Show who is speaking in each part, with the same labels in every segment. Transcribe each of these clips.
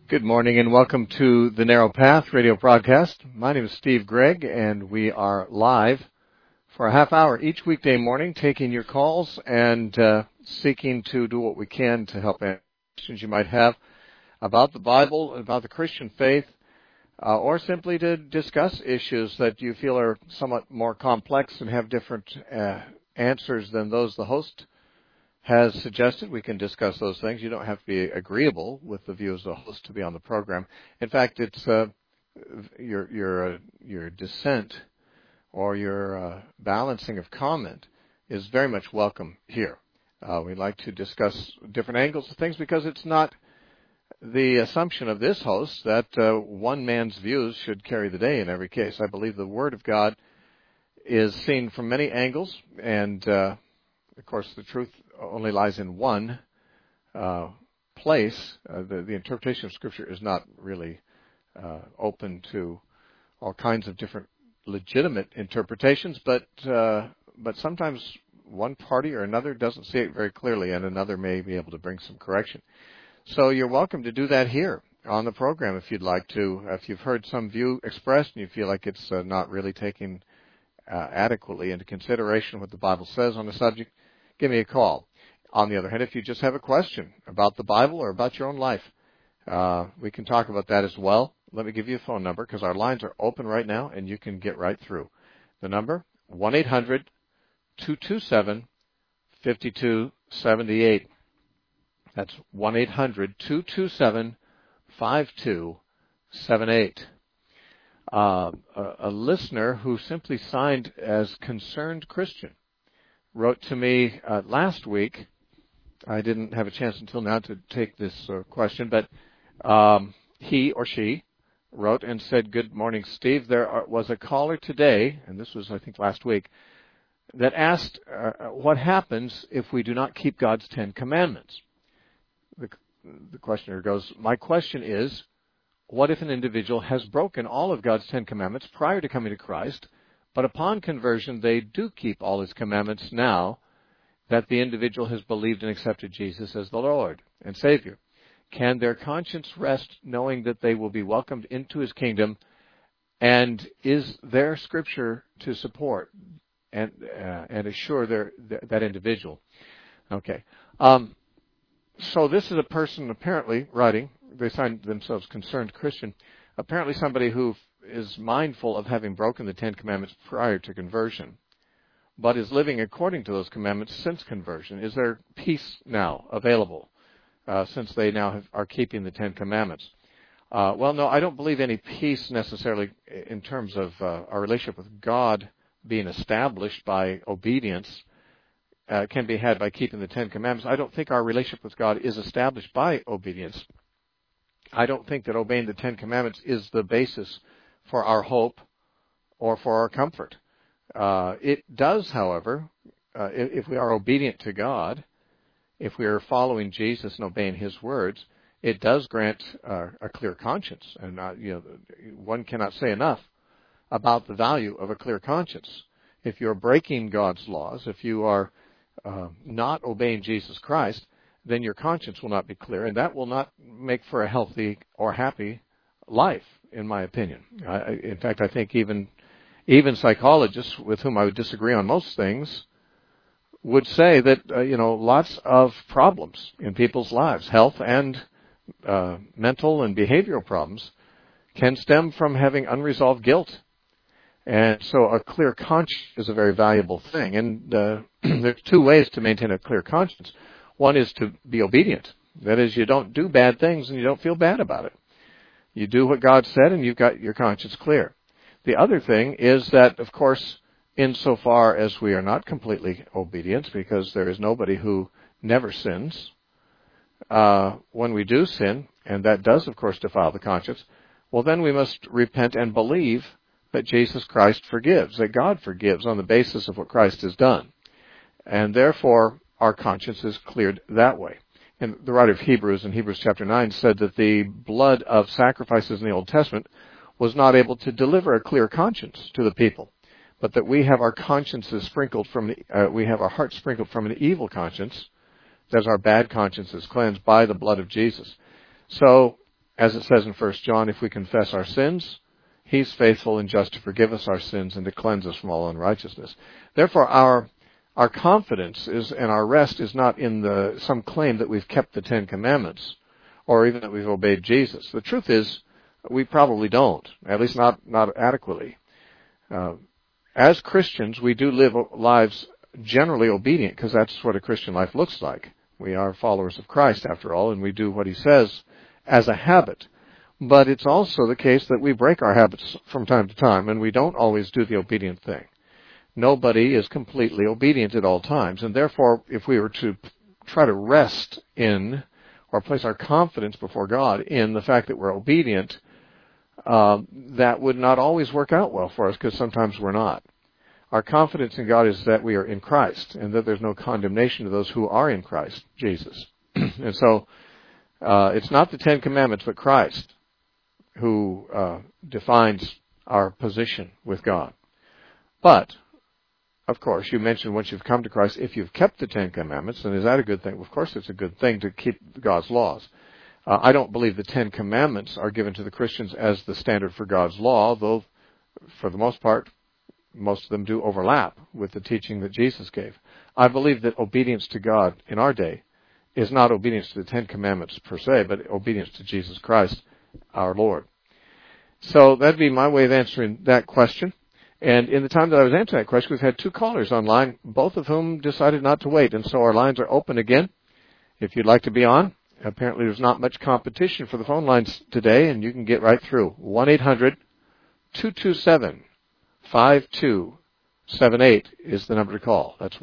Speaker 1: Good morning and welcome to the Narrow Path radio broadcast. My name is Steve Gregg and we are live for a half hour each weekday morning taking your calls and seeking to do what we can to help answer questions you might have about the Bible, about the Christian faith, or simply to discuss issues that you feel are somewhat more complex and have different answers than those the host has suggested. We can discuss those things. You don't have to be agreeable with the views of the host to be on the program. In fact, it's your dissent or your balancing of comment is very much welcome here. We like to discuss different angles of things because it's not the assumption of this host that one man's views should carry the day in every case. I believe the Word of God is seen from many angles, and of course, the truth only lies in one place. The interpretation of Scripture is not really open to all kinds of different legitimate interpretations, but sometimes one party or another doesn't see it very clearly, and another may be able to bring some correction. So you're welcome to do that here on the program if you'd like to. If you've heard some view expressed and you feel like it's not really taking adequately into consideration what the Bible says on the subject, give me a call. On the other hand, if you just have a question about the Bible or about your own life, we can talk about that as well. Let me give you a phone number because our lines are open right now and you can get right through. The number, 1-800-227-5278. That's 1-800-227-5278. A listener who simply signed as Concerned Christian wrote to me last week. I didn't have a chance until now to take this question, but he or she wrote and said, "Good morning, Steve. There was a caller today," and this was, I think, last week, that asked what happens if we do not keep God's 10 Commandments. The questioner goes, "My question is, what if an individual has broken all of God's 10 Commandments prior to coming to Christ, but upon conversion they do keep all His commandments now that the individual has believed and accepted Jesus as the Lord and Savior? Can their conscience rest knowing that they will be welcomed into His kingdom? And is there Scripture to support and assure that individual?" Okay. So this is a person apparently writing. They signed themselves Concerned Christian. Apparently somebody who is mindful of having broken the 10 Commandments prior to conversion, but is living according to those commandments since conversion. Is there peace now available since they now are keeping the 10 Commandments? Well, no, I don't believe any peace necessarily in terms of our relationship with God being established by obedience can be had by keeping the 10 Commandments. I don't think our relationship with God is established by obedience. I don't think that obeying the 10 Commandments is the basis for our hope or for our comfort. It does, however, if we are obedient to God, if we are following Jesus and obeying His words, it does grant a clear conscience. And one cannot say enough about the value of a clear conscience. If you're breaking God's laws, if you are not obeying Jesus Christ, then your conscience will not be clear, and that will not make for a healthy or happy life, in my opinion. In fact, I think even psychologists with whom I would disagree on most things would say that lots of problems in people's lives, health and mental and behavioral problems, can stem from having unresolved guilt. And so a clear conscience is a very valuable thing. And there's two ways to maintain a clear conscience. One is to be obedient. That is, you don't do bad things and you don't feel bad about it. You do what God said and you've got your conscience clear. The other thing is that, of course, insofar as we are not completely obedient, because there is nobody who never sins, when we do sin, and that does, of course, defile the conscience, well, then we must repent and believe that Jesus Christ forgives, that God forgives on the basis of what Christ has done. And therefore, our conscience is cleared that way. And the writer of Hebrews in Hebrews chapter 9 said that the blood of sacrifices in the Old Testament was not able to deliver a clear conscience to the people, but that we have our consciences sprinkled we have our hearts sprinkled from an evil conscience, as our bad conscience is cleansed by the blood of Jesus. So as it says in 1 John, if we confess our sins, He's faithful and just to forgive us our sins and to cleanse us from all unrighteousness. Therefore, our confidence is, and our rest is not in some claim that we've kept the Ten Commandments or even that we've obeyed Jesus. The truth is, we probably don't, at least not adequately. As Christians, we do live lives generally obedient because that's what a Christian life looks like. We are followers of Christ, after all, and we do what He says as a habit. But it's also the case that we break our habits from time to time, and we don't always do the obedient thing. Nobody is completely obedient at all times, and therefore, if we were to try to rest in or place our confidence before God in the fact that we're obedient, that would not always work out well for us because sometimes we're not. Our confidence in God is that we are in Christ and that there's no condemnation to those who are in Christ Jesus. And so it's not the Ten Commandments, but Christ who defines our position with God. But, of course, you mentioned once you've come to Christ, if you've kept the Ten Commandments, then is that a good thing? Well, of course it's a good thing to keep God's laws. I don't believe the Ten Commandments are given to the Christians as the standard for God's law, though for the most part, most of them do overlap with the teaching that Jesus gave. I believe that obedience to God in our day is not obedience to the Ten Commandments per se, but obedience to Jesus Christ, our Lord. So that'd be my way of answering that question. And in the time that I was answering that question, we've had 2 callers online, both of whom decided not to wait. And so our lines are open again. If you'd like to be on, apparently there's not much competition for the phone lines today, and you can get right through. 1-800-227-5278 is the number to call. That's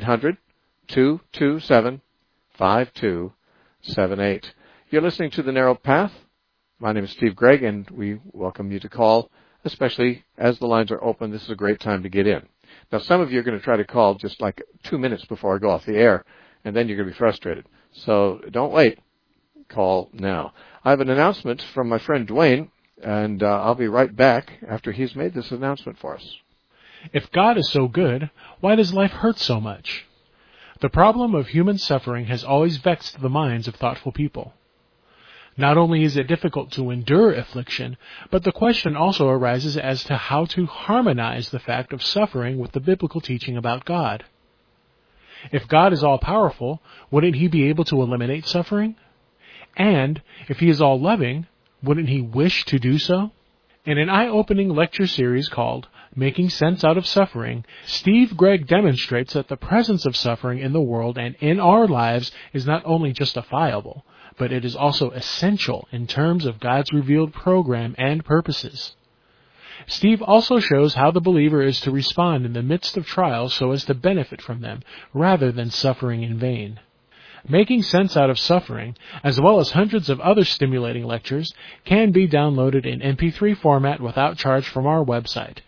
Speaker 1: 1-800-227-5278. You're listening to The Narrow Path. My name is Steve Gregg, and we welcome you to call, especially as the lines are open. This is a great time to get in. Now, some of you are going to try to call just like 2 minutes before I go off the air, and then you're going to be frustrated. So don't wait. Call now. I have an announcement from my friend Dwayne, and I'll be right back after he's made this announcement for us.
Speaker 2: If God is so good, why does life hurt so much? The problem of human suffering has always vexed the minds of thoughtful people. Not only is it difficult to endure affliction, but the question also arises as to how to harmonize the fact of suffering with the biblical teaching about God. If God is all-powerful, wouldn't He be able to eliminate suffering? And if He is all-loving, wouldn't He wish to do so? In an eye-opening lecture series called Making Sense Out of Suffering, Steve Gregg demonstrates that the presence of suffering in the world and in our lives is not only justifiable, but it is also essential in terms of God's revealed program and purposes. Steve also shows how the believer is to respond in the midst of trials so as to benefit from them, rather than suffering in vain. Making Sense Out of Suffering, as well as hundreds of other stimulating lectures, can be downloaded in MP3 format without charge from our website,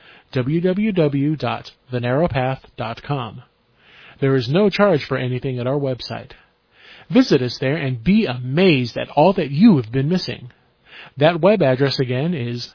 Speaker 2: www.thenarrowpath.com. There is no charge for anything at our website. Visit us there and be amazed at all that you have been missing. That web address again is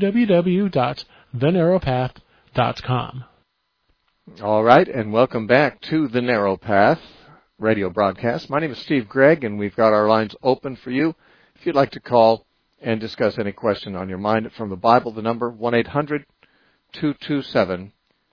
Speaker 2: www.thenarrowpath.com.
Speaker 1: All right, and welcome back to The Narrow Path radio broadcast. My name is Steve Gregg, and we've got our lines open for you. If you'd like to call and discuss any question on your mind from the Bible, the number 1-800-227-5278.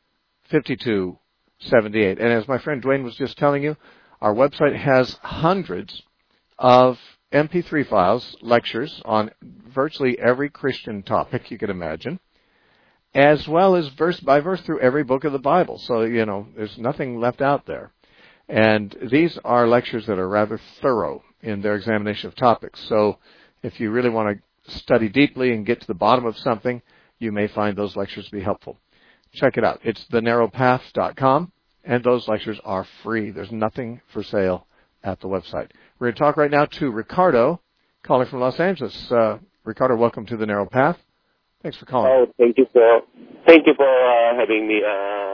Speaker 1: And as my friend Dwayne was just telling you, our website has hundreds of MP3 files, lectures on virtually every Christian topic you could imagine, as well as verse by verse through every book of the Bible. So, there's nothing left out there. And these are lectures that are rather thorough in their examination of topics. So if you really want to study deeply and get to the bottom of something, you may find those lectures to be helpful. Check it out. It's thenarrowpath.com. And those lectures are free. There's nothing for sale at the website. We're going to talk right now to Ricardo, calling from Los Angeles. Ricardo, welcome to The Narrow Path. Thanks for calling.
Speaker 3: Oh, thank you for having me,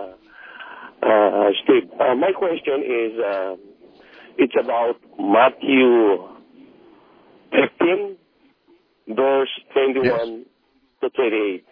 Speaker 3: Steve. My question is, it's about Matthew 15, verse 21 to 28.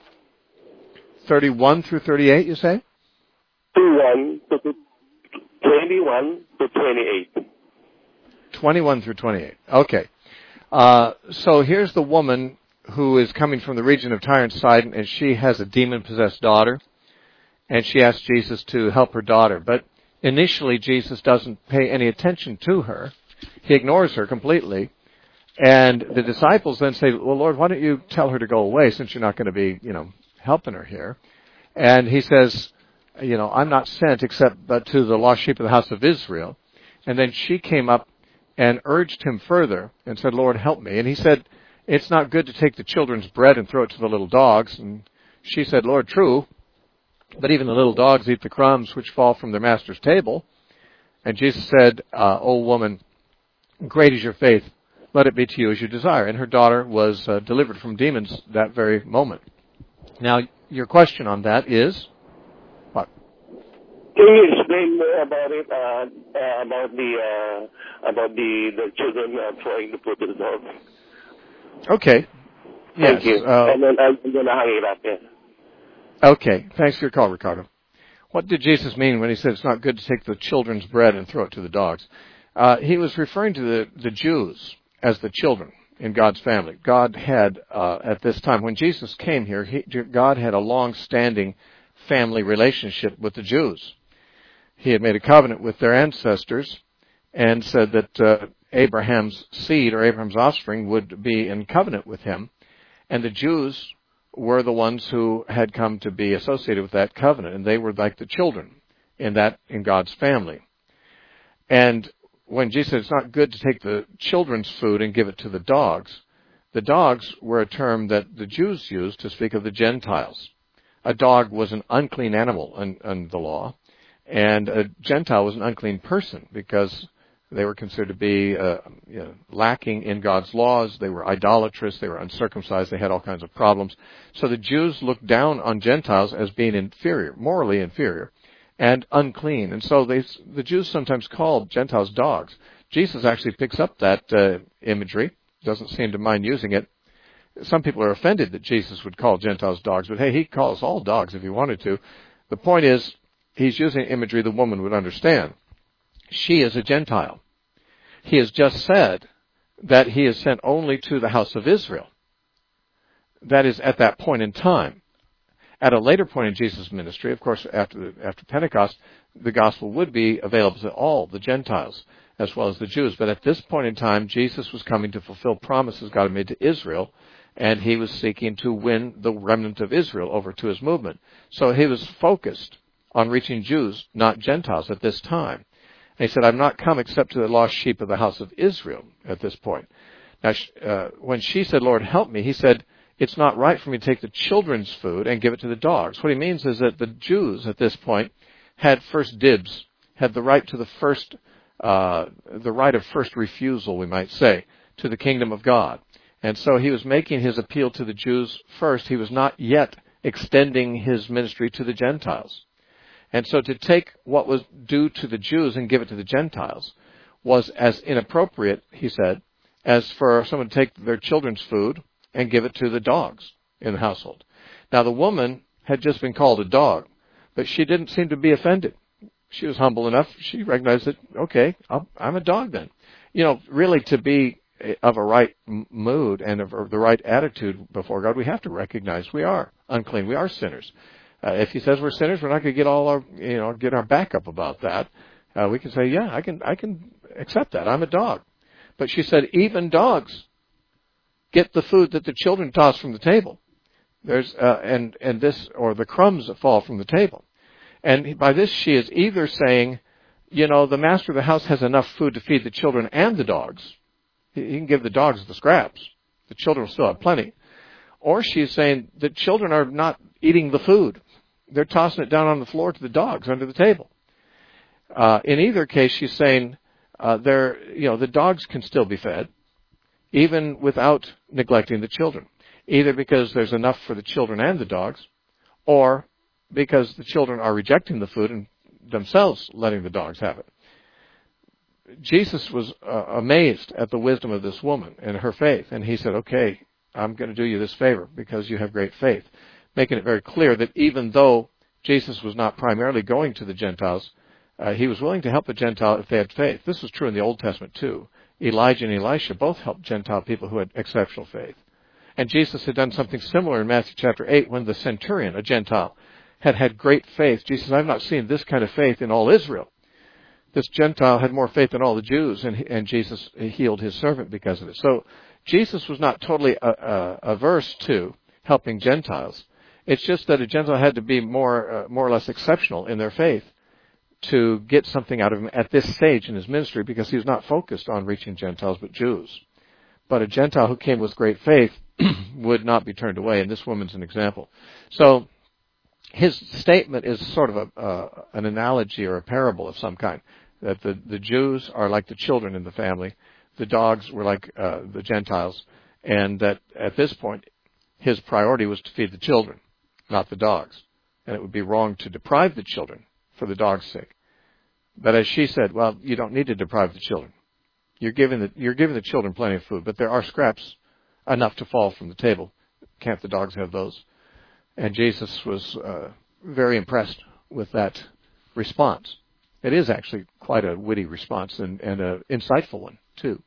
Speaker 1: 31 through 38, you say?
Speaker 3: 21 to 28.
Speaker 1: 21 through 28. Okay. So here's the woman who is coming from the region of Tyre and Sidon, and she has a demon-possessed daughter, and she asks Jesus to help her daughter. But initially, Jesus doesn't pay any attention to her. He ignores her completely. And the disciples then say, well, Lord, why don't you tell her to go away since you're not going to be, helping her here? And he says, I'm not sent except but to the lost sheep of the house of Israel. And then she came up and urged him further and said, Lord, help me. And he said, it's not good to take the children's bread and throw it to the little dogs. And she said, Lord, true, but even the little dogs eat the crumbs which fall from their master's table. And Jesus said, O woman, great is your faith. Let it be to you as you desire. And her daughter was delivered from demons that very moment. Now, your question on that is what?
Speaker 3: Can you explain more about it? About the children throwing the food to the dogs?
Speaker 1: Okay.
Speaker 3: Thank
Speaker 1: Yes.
Speaker 3: you. And then I'm going to hang it up there.
Speaker 1: Okay. Thanks for your call, Ricardo. What did Jesus mean when he said it's not good to take the children's bread and throw it to the dogs? He was referring to the Jews as the children in God's family. God had, at this time, when Jesus came here, God had a long-standing family relationship with the Jews. He had made a covenant with their ancestors and said that Abraham's seed or Abraham's offspring would be in covenant with him. And the Jews were the ones who had come to be associated with that covenant, and they were like the children in God's family. And when Jesus said it's not good to take the children's food and give it to the dogs were a term that the Jews used to speak of the Gentiles. A dog was an unclean animal in the law, and a Gentile was an unclean person because they were considered to be lacking in God's laws. They were idolatrous. They were uncircumcised. They had all kinds of problems. So the Jews looked down on Gentiles as being inferior, morally inferior, and unclean. And so the Jews sometimes called Gentiles dogs. Jesus actually picks up that imagery, doesn't seem to mind using it. Some people are offended that Jesus would call Gentiles dogs, but hey, he calls all dogs if he wanted to. The point is, he's using imagery the woman would understand. She is a Gentile. He has just said that he is sent only to the house of Israel. That is at that point in time. At a later point in Jesus' ministry, of course, after Pentecost, the gospel would be available to all the Gentiles as well as the Jews. But at this point in time, Jesus was coming to fulfill promises God had made to Israel, and he was seeking to win the remnant of Israel over to his movement. So he was focused on reaching Jews, not Gentiles, at this time. And he said, I've not come except to the lost sheep of the house of Israel at this point. Now, when she said, Lord, help me, he said, it's not right for me to take the children's food and give it to the dogs. What he means is that the Jews at this point had first dibs, had the right to the right of first refusal, we might say, to the kingdom of God. And so he was making his appeal to the Jews first. He was not yet extending his ministry to the Gentiles. And so to take what was due to the Jews and give it to the Gentiles was as inappropriate, he said, as for someone to take their children's food and give it to the dogs in the household. Now, the woman had just been called a dog, but she didn't seem to be offended. She was humble enough. She recognized that, okay, I'm a dog then. Really to be of a right mood and of the right attitude before God, we have to recognize we are unclean. We are sinners. If he says we're sinners, we're not going to get get our back up about that. We can say, yeah, I can accept that. I'm a dog. But she said, even dogs get the food that the children toss from the table. There's and this, or the crumbs that fall from the table. And by this, she is either saying, the master of the house has enough food to feed the children and the dogs. He can give the dogs the scraps. The children will still have plenty. Or she's saying the children are not eating the food. They're tossing it down on the floor to the dogs under the table. In either case, she's saying the dogs can still be fed, even without neglecting the children, either because there's enough for the children and the dogs, or because the children are rejecting the food and themselves letting the dogs have it. Jesus was amazed at the wisdom of this woman and her faith, and he said, okay, I'm going to do you this favor because you have great faith, making it very clear that even though Jesus was not primarily going to the Gentiles, he was willing to help the Gentile if they had faith. This was true in the Old Testament too. Elijah and Elisha both helped Gentile people who had exceptional faith. And Jesus had done something similar in Matthew chapter 8 when the centurion, a Gentile, had great faith. Jesus said, I've not seen this kind of faith in all Israel. This Gentile had more faith than all the Jews, and Jesus healed his servant because of it. So Jesus was not totally averse to helping Gentiles. It's just that a Gentile had to be more or less exceptional in their faith to get something out of him at this stage in his ministry, because he was not focused on reaching Gentiles but Jews. But a Gentile who came with great faith would not be turned away, and this woman's an example. So his statement is sort of an analogy or a parable of some kind, that the Jews are like the children in the family, the dogs were like the Gentiles, and that at this point his priority was to feed the children, not the dogs. And it would be wrong to deprive the children for the dog's sake. But as she said, well, you don't need to deprive the children. You're giving the children plenty of food, but there are scraps enough to fall from the table. Can't the dogs have those? And Jesus was very impressed with that response. It is actually quite a witty response and an insightful one, too.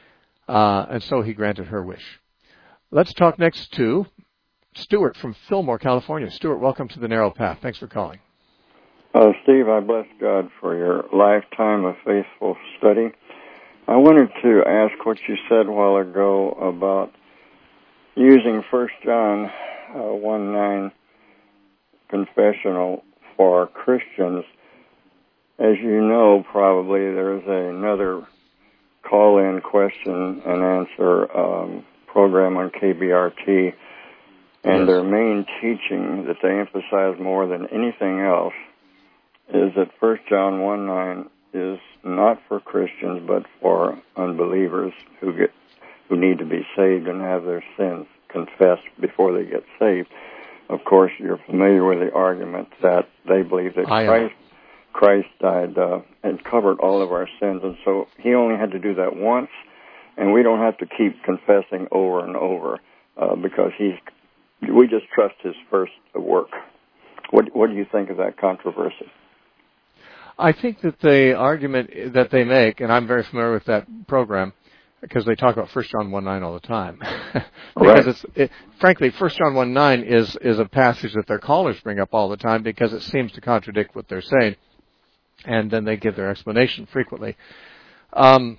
Speaker 1: And so he granted her wish. Let's talk next to Stuart from Fillmore, California. Stuart, welcome to The Narrow Path. Thanks for calling.
Speaker 4: Steve, I bless God for your lifetime of faithful study. I wanted to ask what you said a while ago about using 1 John 1:9 confessional for Christians. As you know, probably there's another call-in question and answer program on KBRT, and their main teaching that they emphasize more than anything else is that 1 John 1:9 is not for Christians but for unbelievers who need to be saved and have their sins confessed before they get saved. Of course, you're familiar with the argument that they believe that Christ died and covered all of our sins, and so he only had to do that once, and we don't have to keep confessing over and over because we just trust his first work. What do you think of that controversy?
Speaker 1: I think that the argument that they make, and I'm very familiar with that program because they talk about 1 John 1:9 all the time. Because frankly, 1 John 1:9 is a passage that their callers bring up all the time because it seems to contradict what they're saying, and then they give their explanation frequently. 1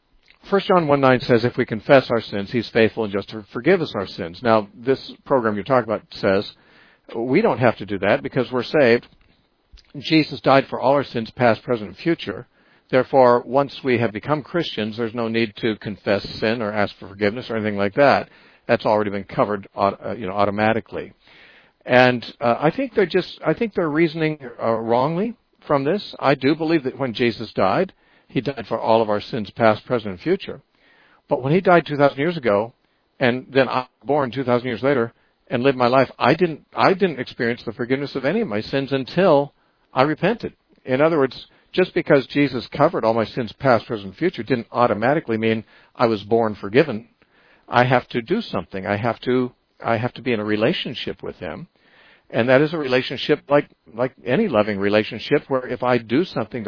Speaker 1: John 1:9 says, if we confess our sins, he's faithful and just to forgive us our sins. Now, this program you're talking about says we don't have to do that because we're saved. Jesus died for all our sins, past, present, and future. Therefore, once we have become Christians, there's no need to confess sin or ask for forgiveness or anything like that. That's already been covered, automatically. And I think they're reasoning wrongly from this. I do believe that when Jesus died, he died for all of our sins, past, present, and future. But when he died 2,000 years ago, and then I was born 2,000 years later and lived my life, I didn't experience the forgiveness of any of my sins until I repented. In other words, just because Jesus covered all my sins, past, present, and future, didn't automatically mean I was born forgiven. I have to do something. I have to be in a relationship with him. And that is a relationship like any loving relationship, where if I do something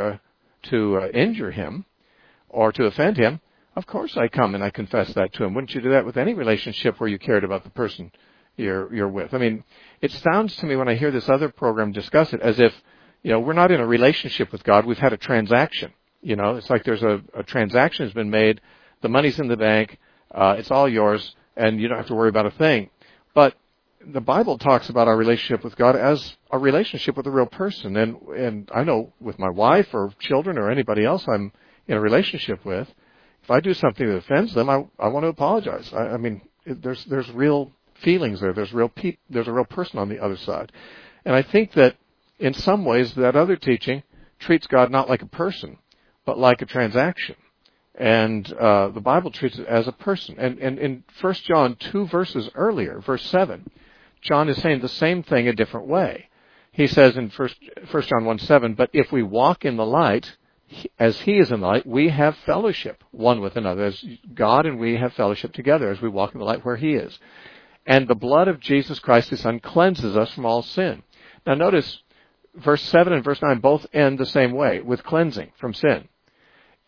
Speaker 1: to injure him or to offend him, of course I come and I confess that to him. Wouldn't you do that with any relationship where you cared about the person you're with? I mean, it sounds to me when I hear this other program discuss it as if, we're not in a relationship with God. We've had a transaction. It's like there's a transaction has been made. The money's in the bank. It's all yours, and you don't have to worry about a thing. But the Bible talks about our relationship with God as a relationship with a real person. And I know with my wife or children or anybody else I'm in a relationship with, if I do something that offends them, I want to apologize. I mean, there's real feelings there. There's a real person on the other side. And I think that in some ways that other teaching treats God not like a person, but like a transaction. And the Bible treats it as a person. And in 1 John 2 verses earlier, verse 7, John is saying the same thing a different way. He says in 1 John 1:7, but if we walk in the light, as he is in the light, we have fellowship one with another. As God and we have fellowship together as we walk in the light where he is. And the blood of Jesus Christ, his Son, cleanses us from all sin. Now notice, verse 7 and verse 9 both end the same way, with cleansing from sin.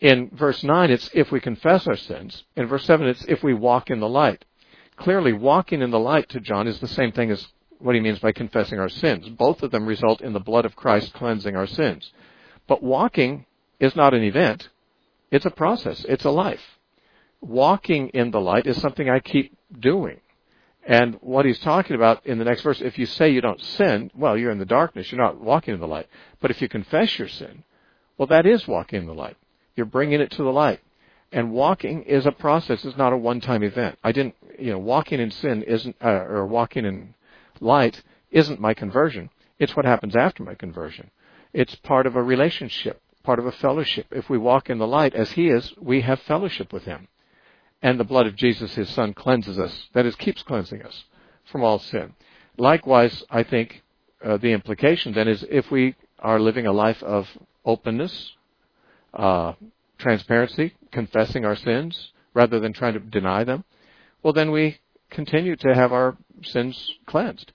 Speaker 1: In verse 9, it's if we confess our sins. In verse 7, it's if we walk in the light. Clearly, walking in the light to John is the same thing as what he means by confessing our sins. Both of them result in the blood of Christ cleansing our sins. But walking is not an event. It's a process. It's a life. Walking in the light is something I keep doing. And what he's talking about in the next verse, if you say you don't sin, well, you're in the darkness. You're not walking in the light. But if you confess your sin, well, that is walking in the light. You're bringing it to the light. And walking is a process. It's not a one-time event. Walking in sin isn't, or walking in light isn't my conversion. It's what happens after my conversion. It's part of a relationship, part of a fellowship. If we walk in the light as he is, we have fellowship with him. And the blood of Jesus, his son, cleanses us. That is, keeps cleansing us from all sin. Likewise, I think the implication then is if we are living a life of openness, transparency, confessing our sins, rather than trying to deny them, well, then we continue to have our sins cleansed.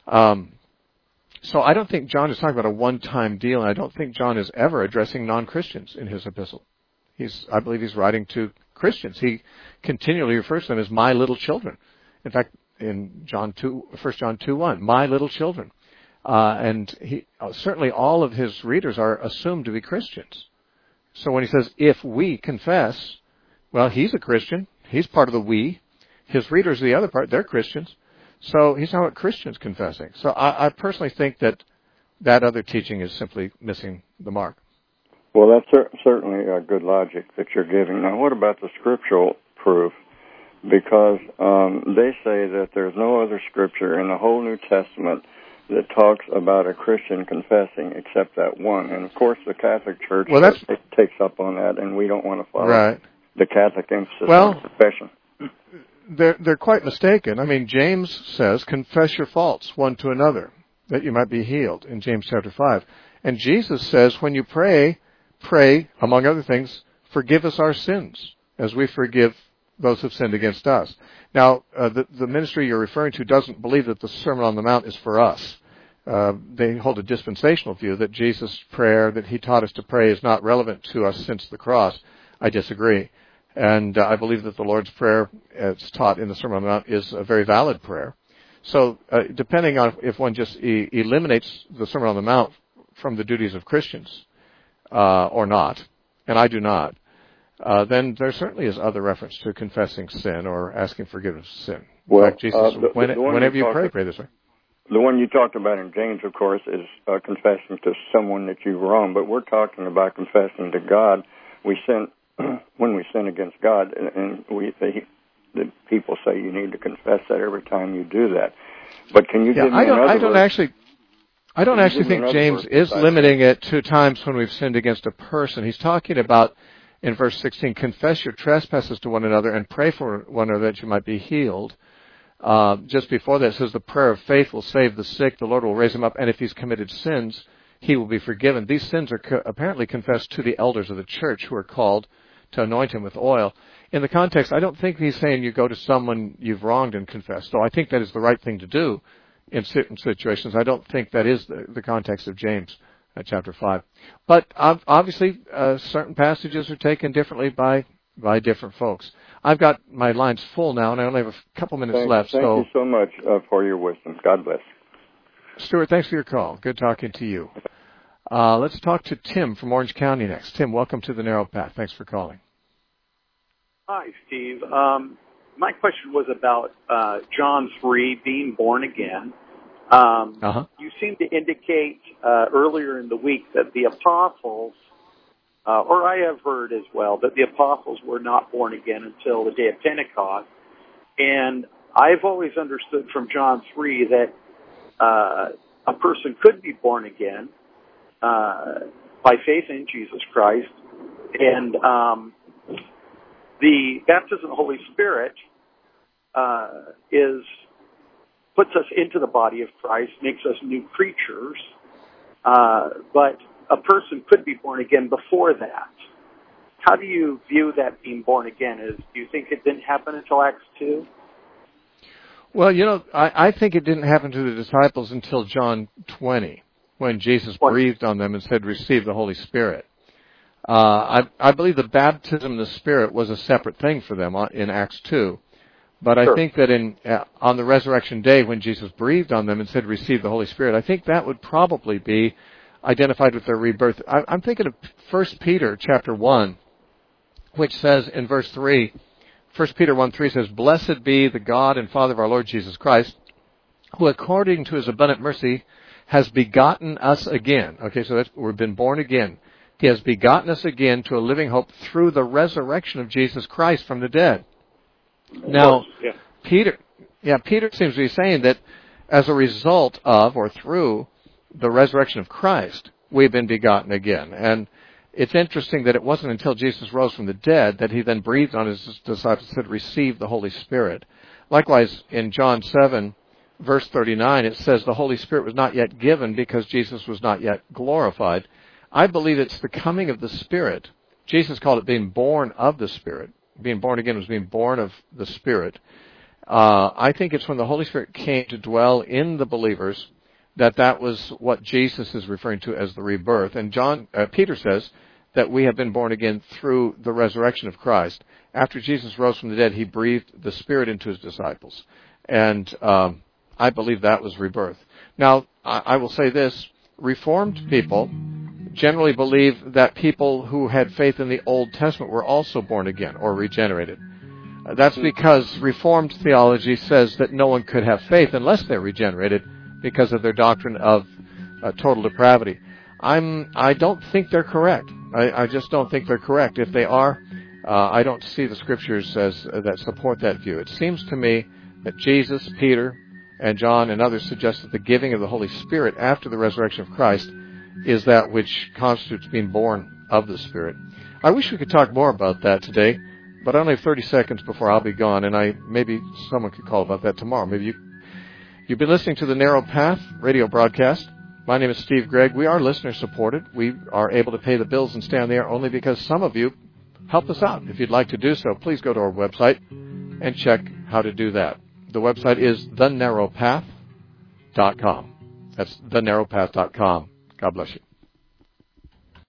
Speaker 1: So I don't think John is talking about a one-time deal, and I don't think John is ever addressing non-Christians in his epistle. I believe he's writing to Christians. He continually refers to them as my little children. In fact, in 1 John 2:1, my little children. And certainly all of his readers are assumed to be Christians. So when he says, if we confess, well, he's a Christian. He's part of the we. His readers are the other part. They're Christians. So he's talking about Christians confessing. So I personally think that other teaching is simply missing the mark.
Speaker 4: Well, that's certainly a good logic that you're giving. Now, what about the scriptural proof? Because they say that there's no other scripture in the whole New Testament that talks about a Christian confessing except that one. And, of course, the Catholic Church takes up on that, and we don't want to follow the Catholic emphasis on confession.
Speaker 1: They're quite mistaken. I mean, James says, confess your faults one to another, that you might be healed, in James chapter 5. And Jesus says, when you pray, among other things, forgive us our sins, as we forgive those who've sinned against us. Now, the ministry you're referring to doesn't believe that the Sermon on the Mount is for us. They hold a dispensational view that Jesus' prayer, that he taught us to pray, is not relevant to us since the cross. I disagree. And I believe that the Lord's Prayer, as taught in the Sermon on the Mount, is a very valid prayer. So depending on if one just eliminates the Sermon on the Mount from the duties of Christians or not, and I do not, then there certainly is other reference to confessing sin or asking forgiveness of sin.
Speaker 4: Well,
Speaker 1: in fact, Jesus, whenever you pray this way.
Speaker 4: The one you talked about in James, of course, is confessing to someone that you've wronged, but we're talking about confessing to God. We sin when we sin against God, and the people say you need to confess that every time you do that. But can you give me another verse?
Speaker 1: I don't actually think James is limiting it to times when we've sinned against a person. He's talking about, in verse 16, confess your trespasses to one another and pray for one another that you might be healed. Just before that, it says the prayer of faith will save the sick. The Lord will raise him up. And if he's committed sins, he will be forgiven. These sins are apparently confessed to the elders of the church who are called to anoint him with oil. In the context, I don't think he's saying you go to someone you've wronged and confess. So I think that is the right thing to do in certain situations. I don't think that is the context of James chapter 5. But obviously, certain passages are taken differently by different folks. I've got my lines full now, and I only have a couple minutes left.
Speaker 4: Thank you so much for your wisdom. God bless.
Speaker 1: Stuart, thanks for your call. Good talking to you. Let's talk to Tim from Orange County next. Tim, welcome to the Narrow Path. Thanks for calling.
Speaker 5: Hi, Steve. My question was about John 3, being born again. You seem to indicate earlier in the week that the apostles, or I have heard as well, that the apostles were not born again until the day of Pentecost. And I've always understood from John 3 that a person could be born again by faith in Jesus Christ. And the baptism of the Holy Spirit puts us into the body of Christ, makes us new creatures, but a person could be born again before that. How do you view that being born again? Do you think it didn't happen until Acts 2?
Speaker 1: Well, I think it didn't happen to the disciples until John 20, when Jesus breathed on them and said, receive the Holy Spirit. I believe the baptism in the Spirit was a separate thing for them in Acts 2. But I think that on the resurrection day when Jesus breathed on them and said, receive the Holy Spirit, I think that would probably be identified with their rebirth. I'm thinking of 1 Peter chapter 1, which says in verse 3, 1 Peter 1:3 says, blessed be the God and Father of our Lord Jesus Christ, who according to his abundant mercy has begotten us again. Okay, so we've been born again. He has begotten us again to a living hope through the resurrection of Jesus Christ from the dead. Now, Peter seems to be saying that as a result of or through the resurrection of Christ, we've been begotten again. And it's interesting that it wasn't until Jesus rose from the dead that he then breathed on his disciples and said, receive the Holy Spirit. Likewise, in John 7, verse 39, it says the Holy Spirit was not yet given because Jesus was not yet glorified. I believe it's the coming of the Spirit. Jesus called it being born of the Spirit. Being born again was being born of the Spirit. I think it's when the Holy Spirit came to dwell in the believers that was what Jesus is referring to as the rebirth. And Peter says that we have been born again through the resurrection of Christ. After Jesus rose from the dead, he breathed the Spirit into his disciples. And I believe that was rebirth. Now, I will say this. Reformed people generally believe that people who had faith in the Old Testament were also born again or regenerated. That's because Reformed theology says that no one could have faith unless they're regenerated because of their doctrine of total depravity. I don't think they're correct. I just don't think they're correct. If they are, I don't see the scriptures that support that view. It seems to me that Jesus, Peter, and John and others suggest that the giving of the Holy Spirit after the resurrection of Christ is that which constitutes being born of the Spirit. I wish we could talk more about that today, but I only have 30 seconds before I'll be gone, and maybe someone could call about that tomorrow. Maybe you've been listening to the Narrow Path radio broadcast. My name is Steve Gregg. We are listener-supported. We are able to pay the bills and stay on the air only because some of you help us out. If you'd like to do so, please go to our website and check how to do that. The website is thenarrowpath.com. That's thenarrowpath.com. God bless you.